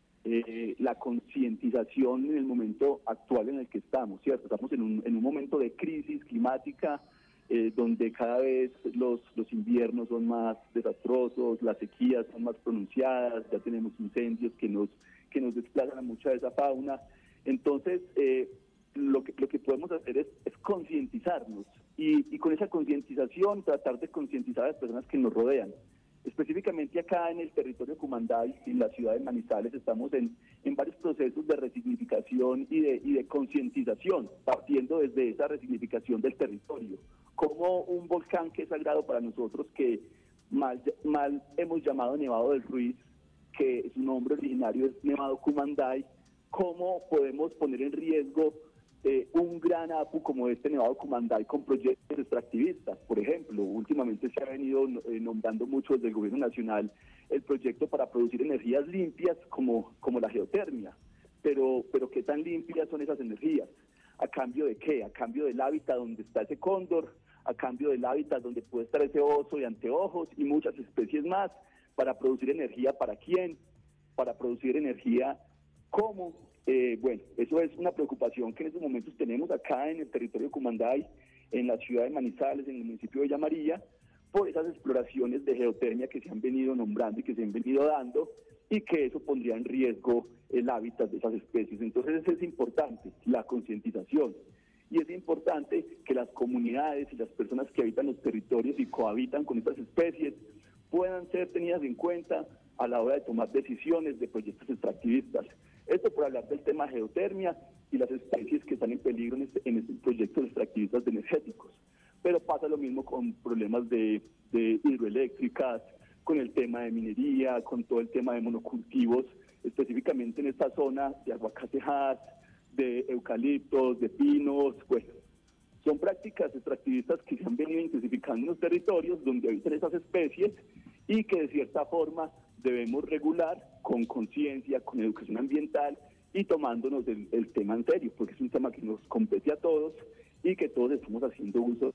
eh, la concientización en el momento actual en el que estamos, ¿cierto? Estamos en un, en un momento de crisis climática eh, donde cada vez los, los inviernos son más desastrosos, las sequías son más pronunciadas, ya tenemos incendios que nos, que nos desplazan a mucha de esa fauna. Entonces, eh, lo que, lo que podemos hacer es, es concientizarnos y, y con esa concientización tratar de concientizar a las personas que nos rodean. Específicamente acá en el territorio Cumanday, en la ciudad de Manizales, estamos en, en varios procesos de resignificación y de, y de concientización, partiendo desde esa resignificación del territorio, como un volcán que es sagrado para nosotros, que mal, mal hemos llamado Nevado del Ruiz, que su nombre originario es Nevado Cumanday. ¿Cómo podemos poner en riesgo Eh, un gran apu como este Nevado Cumanday con proyectos extractivistas? Por ejemplo, últimamente se ha venido eh, nombrando mucho desde el gobierno nacional el proyecto para producir energías limpias como, como la geotermia, pero, pero ¿qué tan limpias son esas energías? ¿A cambio de qué? A cambio del hábitat donde está ese cóndor, a cambio del hábitat donde puede estar ese oso de anteojos y muchas especies más. ¿Para producir energía para quién? ¿Para producir energía cómo? Eh, bueno, eso es una preocupación que en estos momentos tenemos acá en el territorio de Cumanday, en la ciudad de Manizales, en el municipio de Villa María, por esas exploraciones de geotermia que se han venido nombrando y que se han venido dando, y que eso pondría en riesgo el hábitat de esas especies. Entonces es importante la concientización, y es importante que las comunidades y las personas que habitan los territorios y cohabitan con estas especies puedan ser tenidas en cuenta a la hora de tomar decisiones de proyectos extractivistas. Esto por hablar del tema geotermia y las especies que están en peligro en, este, en estos proyectos extractivistas energéticos. Pero pasa lo mismo con problemas de, de hidroeléctricas, con el tema de minería, con todo el tema de monocultivos, específicamente en esta zona de aguacatejas, de eucaliptos, de pinos. Pues son prácticas extractivistas que se han venido intensificando en los territorios donde habitan esas especies y que de cierta forma debemos regular con conciencia, con educación ambiental y tomándonos el, el tema en serio, porque es un tema que nos compete a todos y que todos estamos haciendo uso.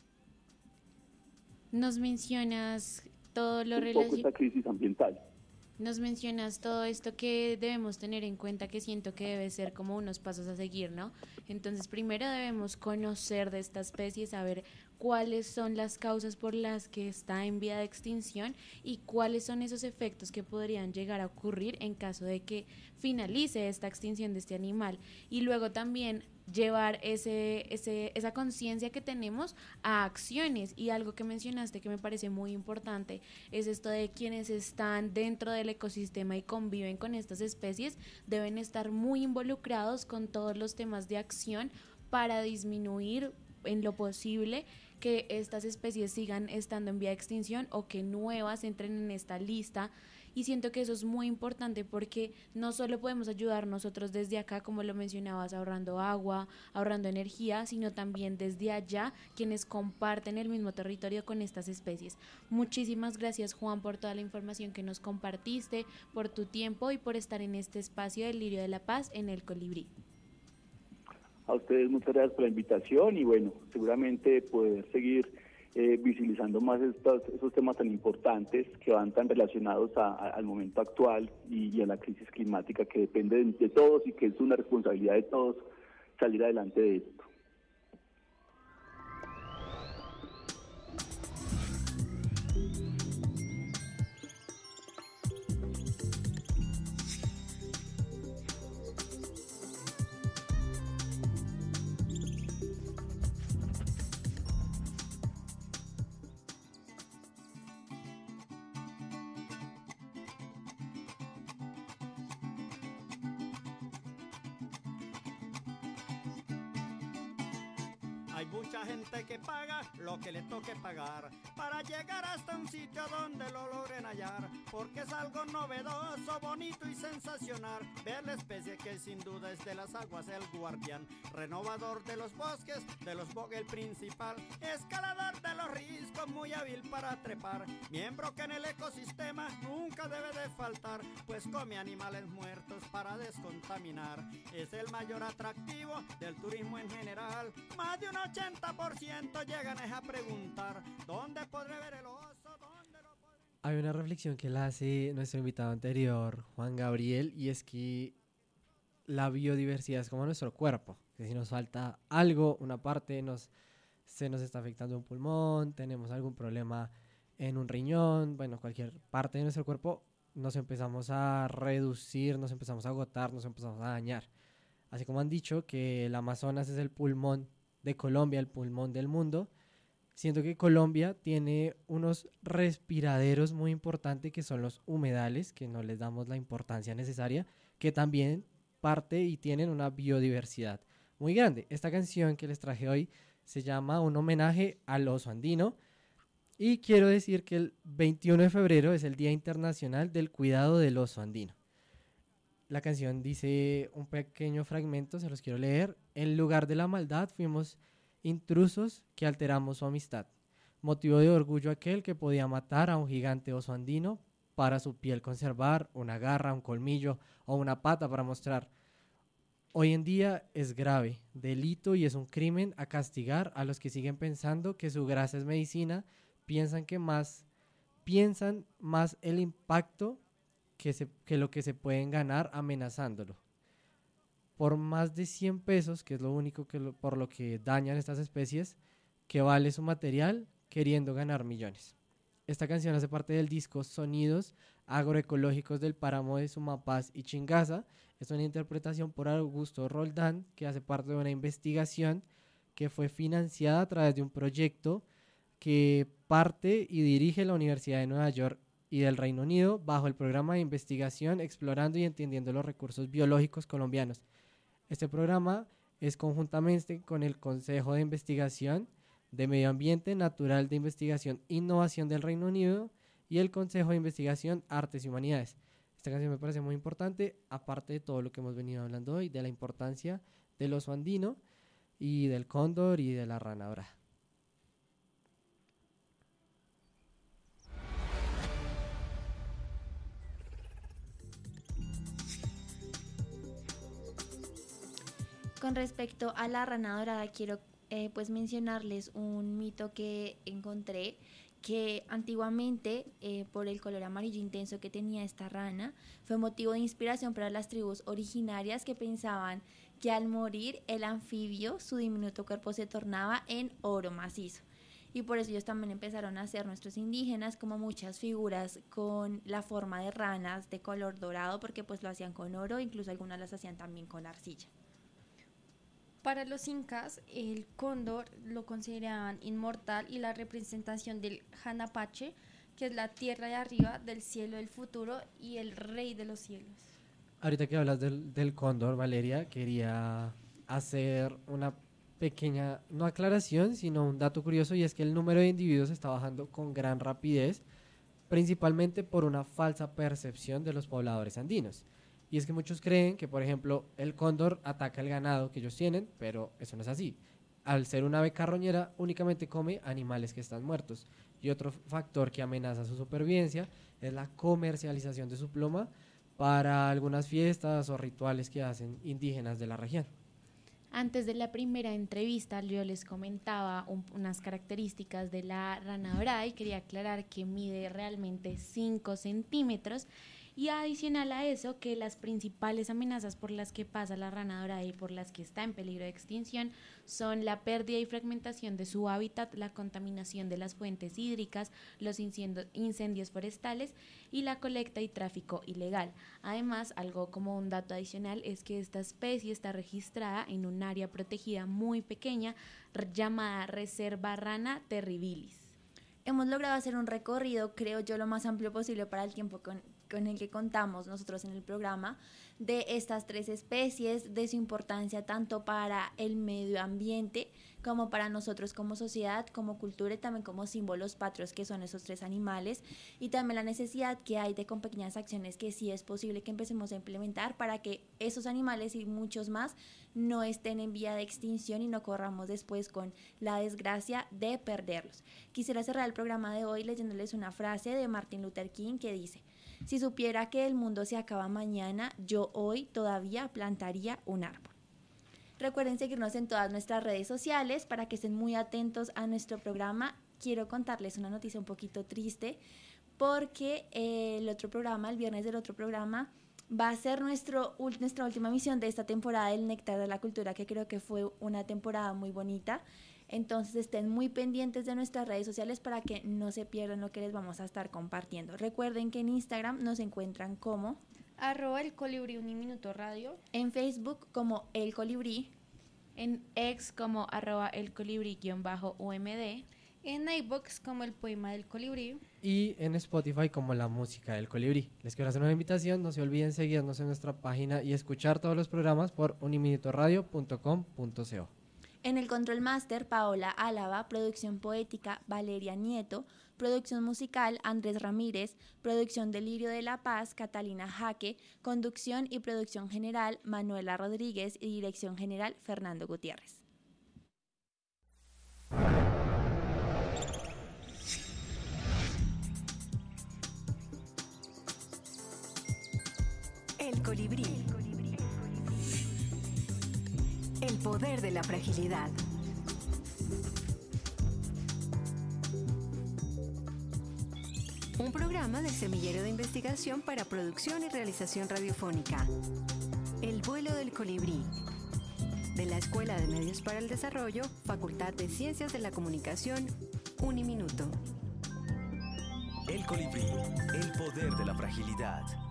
Nos mencionas todo lo relacionado con esta crisis ambiental. Nos mencionas todo esto que debemos tener en cuenta, que siento que debe ser como unos pasos a seguir, ¿no? Entonces, primero debemos conocer de esta especie, saber cuáles son las causas por las que está en vía de extinción y cuáles son esos efectos que podrían llegar a ocurrir en caso de que finalice esta extinción de este animal. Y luego también llevar ese, ese, esa conciencia que tenemos a acciones. Y algo que mencionaste que me parece muy importante es esto de quienes están dentro del ecosistema y conviven con estas especies deben estar muy involucrados con todos los temas de acción para disminuir en lo posible que estas especies sigan estando en vía de extinción o que nuevas entren en esta lista. Y siento que eso es muy importante porque no solo podemos ayudar nosotros desde acá, como lo mencionabas, ahorrando agua, ahorrando energía, sino también desde allá quienes comparten el mismo territorio con estas especies. Muchísimas gracias, Juan, por toda la información que nos compartiste, por tu tiempo y por estar en este espacio del Lirio de la Paz en el Colibrí. A ustedes muchas gracias por la invitación y bueno, seguramente poder seguir eh, visibilizando más estos, esos temas tan importantes que van tan relacionados a, a, al momento actual y, y a la crisis climática que depende de, de todos y que es una responsabilidad de todos salir adelante de esto. Hay mucha gente que paga lo que le toque pagar para llegar hasta un sitio donde lo logren hallar, porque es algo novedoso, bonito y sensacional ver la especie que sin duda es de las aguas el guardián, renovador de los bosques, de los bosques el principal, escalador de los riscos, muy hábil para trepar, miembro que en el ecosistema nunca debe de faltar, pues come animales muertos para descontaminar. Es el mayor atractivo del turismo en general. Más de un ochenta por ciento llegan a preguntar ¿dónde podré ver el oso? ¿Dónde lo podré... Hay una reflexión que la hace nuestro invitado anterior, Juan Gabriel, y es que la biodiversidad es como nuestro cuerpo, que si nos falta algo, una parte, nos, se nos está afectando un pulmón, tenemos algún problema en un riñón, bueno, cualquier parte de nuestro cuerpo, nos empezamos a reducir, nos empezamos a agotar, nos empezamos a dañar. Así como han dicho que el Amazonas es el pulmón de Colombia, el pulmón del mundo, siento que Colombia tiene unos respiraderos muy importantes que son los humedales, que no les damos la importancia necesaria, que también parte y tienen una biodiversidad muy grande. Esta canción que les traje hoy se llama Un homenaje al oso andino y quiero decir que el veintiuno de febrero es el Día Internacional del Cuidado del Oso Andino. La canción dice un pequeño fragmento, se los quiero leer. En lugar de la maldad fuimos intrusos que alteramos su amistad. Motivo de orgullo aquel que podía matar a un gigante oso andino para su piel conservar una garra, un colmillo o una pata para mostrar. Hoy en día es grave, delito y es un crimen a castigar a los que siguen pensando que su grasa es medicina, piensan que más, piensan más el impacto Que, se, que lo que se pueden ganar amenazándolo. Por más de cien pesos, que es lo único que lo, por lo que dañan estas especies, que vale su material queriendo ganar millones. Esta canción hace parte del disco Sonidos Agroecológicos del Páramo de Sumapaz y Chingaza. Es una interpretación por Augusto Roldán que hace parte de una investigación que fue financiada a través de un proyecto que parte y dirige la Universidad de Nueva York y del Reino Unido bajo el programa de investigación Explorando y Entendiendo los Recursos Biológicos Colombianos. Este programa es conjuntamente con el Consejo de Investigación de Medio Ambiente Natural de Investigación e Innovación del Reino Unido y el Consejo de Investigación Artes y Humanidades. Esta canción me parece muy importante, aparte de todo lo que hemos venido hablando hoy, de la importancia del oso andino y del cóndor y de la rana dorada. Con respecto a la rana dorada, quiero eh, pues mencionarles un mito que encontré, que antiguamente, eh, por el color amarillo intenso que tenía esta rana, fue motivo de inspiración para las tribus originarias que pensaban que al morir el anfibio, su diminuto cuerpo se tornaba en oro macizo. Y por eso ellos también empezaron a hacer, nuestros indígenas, como muchas figuras con la forma de ranas de color dorado, porque pues lo hacían con oro, incluso algunas las hacían también con arcilla. Para los incas, el cóndor lo consideraban inmortal y la representación del Hanapache, que es la tierra de arriba, del cielo del futuro y el rey de los cielos. Ahorita que hablas del, del cóndor, Valeria, quería hacer una pequeña, no aclaración, sino un dato curioso, y es que el número de individuos está bajando con gran rapidez, principalmente por una falsa percepción de los pobladores andinos. Y es que muchos creen que, por ejemplo, el cóndor ataca el ganado que ellos tienen, pero eso no es así. Al ser una ave carroñera, únicamente come animales que están muertos. Y otro factor que amenaza su supervivencia es la comercialización de su pluma para algunas fiestas o rituales que hacen indígenas de la región. Antes de la primera entrevista yo les comentaba un, unas características de la rana dorada y quería aclarar que mide realmente cinco centímetros. Y adicional a eso, que las principales amenazas por las que pasa la rana dorada y por las que está en peligro de extinción son la pérdida y fragmentación de su hábitat, la contaminación de las fuentes hídricas, los incendios, incendios forestales y la colecta y tráfico ilegal. Además, algo como un dato adicional es que esta especie está registrada en un área protegida muy pequeña llamada Reserva Rana Terribilis. Hemos logrado hacer un recorrido, creo yo, lo más amplio posible para el tiempo con, con el que contamos nosotros en el programa, de estas tres especies, de su importancia tanto para el medio ambiente como para nosotros como sociedad, como cultura y también como símbolos patrios que son esos tres animales, y también la necesidad que hay de con pequeñas acciones que sí es posible que empecemos a implementar para que esos animales y muchos más no estén en vía de extinción y no corramos después con la desgracia de perderlos. Quisiera cerrar el programa de hoy leyéndoles una frase de Martin Luther King que dice: si supiera que el mundo se acaba mañana, yo hoy todavía plantaría un árbol. Recuerden seguirnos en todas nuestras redes sociales para que estén muy atentos a nuestro programa. Quiero contarles una noticia un poquito triste porque eh, el otro programa, el viernes del otro programa, va a ser nuestro, nuestra última emisión de esta temporada del Néctar de la Cultura, que creo que fue una temporada muy bonita. Entonces estén muy pendientes de nuestras redes sociales para que no se pierdan lo que les vamos a estar compartiendo. Recuerden que en Instagram nos encuentran como arroba el colibrí uniminuto radio, en Facebook como el colibrí, en X como arroba el colibrí guión bajo U M D, en iVoox como el poema del colibrí y en Spotify como la música del colibrí. Les quiero hacer una invitación, no se olviden seguirnos en nuestra página y escuchar todos los programas por uniminutoradio punto com punto co. En el Control Master, Paola Álava, producción poética, Valeria Nieto, producción musical, Andrés Ramírez, producción Delirio de la Paz, Catalina Jaque, conducción y producción general, Manuela Rodríguez y dirección general, Fernando Gutiérrez. El colibrí. El poder de la fragilidad. Un programa del Semillero de Investigación para Producción y Realización Radiofónica. El vuelo del colibrí. De la Escuela de Medios para el Desarrollo, Facultad de Ciencias de la Comunicación, Uniminuto. El colibrí, el poder de la fragilidad.